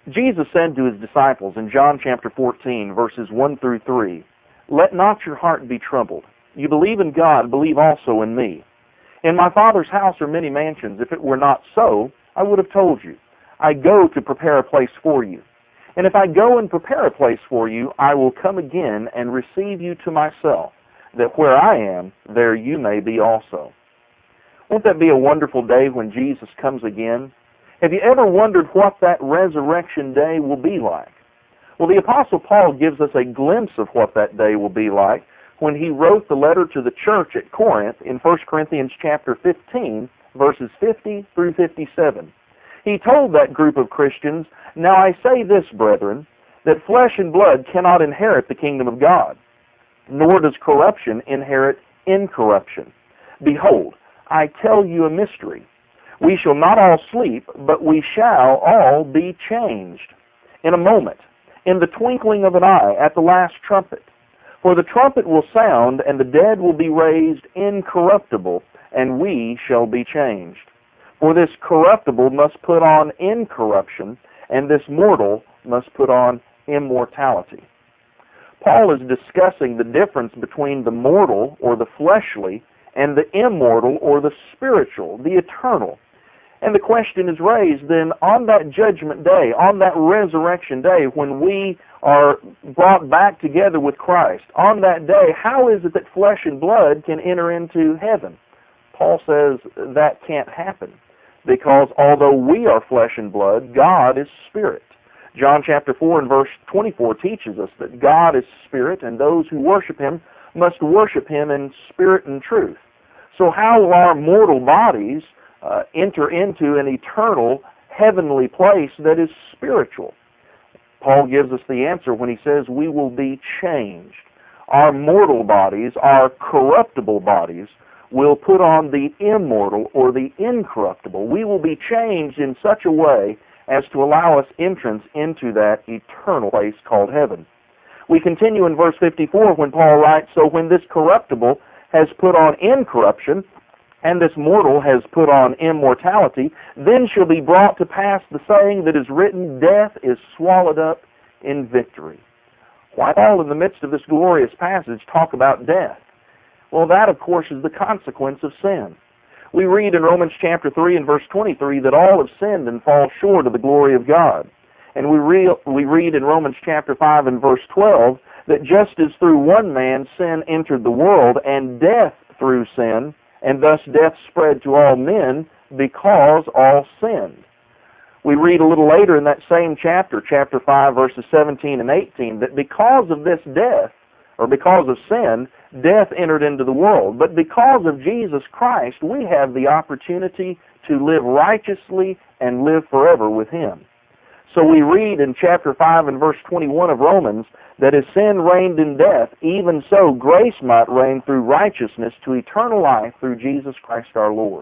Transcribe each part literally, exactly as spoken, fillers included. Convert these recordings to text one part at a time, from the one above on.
Jesus said to his disciples in John chapter fourteen, verses one through three, "Let not your heart be troubled. You believe in God, believe also in me. In my Father's house are many mansions. If it were not so, I would have told you. I go to prepare a place for you. And if I go and prepare a place for you, I will come again and receive you to myself, that where I am, there you may be also." Won't that be a wonderful day when Jesus comes again? Have you ever wondered what that resurrection day will be like? Well, the Apostle Paul gives us a glimpse of what that day will be like when he wrote the letter to the church at Corinth in First Corinthians chapter fifteen, verses fifty through fifty-seven. He told that group of Christians, "Now I say this, brethren, that flesh and blood cannot inherit the kingdom of God, nor does corruption inherit incorruption. Behold, I tell you a mystery. We shall not all sleep, but we shall all be changed. In a moment, in the twinkling of an eye, at the last trumpet. For the trumpet will sound, and the dead will be raised incorruptible, and we shall be changed. For this corruptible must put on incorruption, and this mortal must put on immortality." Paul is discussing the difference between the mortal, or the fleshly, and the immortal, or the spiritual, the eternal. And the question is raised then, on that judgment day, on that resurrection day, when we are brought back together with Christ, on that day, how is it that flesh and blood can enter into heaven? Paul says that can't happen, because although we are flesh and blood, God is spirit. John chapter four and verse twenty-four teaches us that God is spirit, and those who worship him must worship him in spirit and truth. So how will our mortal bodies uh, enter into an eternal heavenly place that is spiritual? Paul gives us the answer when he says we will be changed. Our mortal bodies, our corruptible bodies, will put on the immortal or the incorruptible. We will be changed in such a way as to allow us entrance into that eternal place called heaven. We continue in verse fifty-four when Paul writes, "So when this corruptible has put on incorruption, and this mortal has put on immortality, then shall be brought to pass the saying that is written, death is swallowed up in victory." Why Paul, in the midst of this glorious passage, talk about death? Well, that, of course, is the consequence of sin. We read in Romans chapter three and verse twenty-three that all have sinned and fall short of the glory of God. And we, re- we read in Romans chapter five and verse twelve that just as through one man sin entered the world, and death through sin, and thus death spread to all men because all sinned. We read a little later in that same chapter, chapter five, verses seventeen and eighteen, that because of this death, or because of sin, death entered into the world. But because of Jesus Christ, we have the opportunity to live righteously and live forever with him. So we read in chapter five and verse twenty-one of Romans that as sin reigned in death, even so grace might reign through righteousness to eternal life through Jesus Christ our Lord.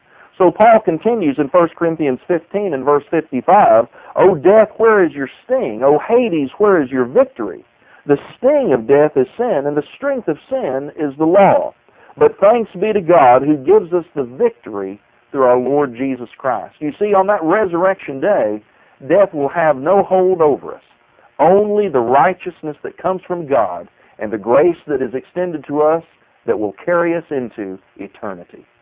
So Paul continues in First Corinthians fifteen and verse fifty-five, "O death, where is your sting? O Hades, where is your victory? The sting of death is sin, and the strength of sin is the law. But thanks be to God who gives us the victory through our Lord Jesus Christ." You see, on that resurrection day, death will have no hold over us. Only the righteousness that comes from God and the grace that is extended to us that will carry us into eternity.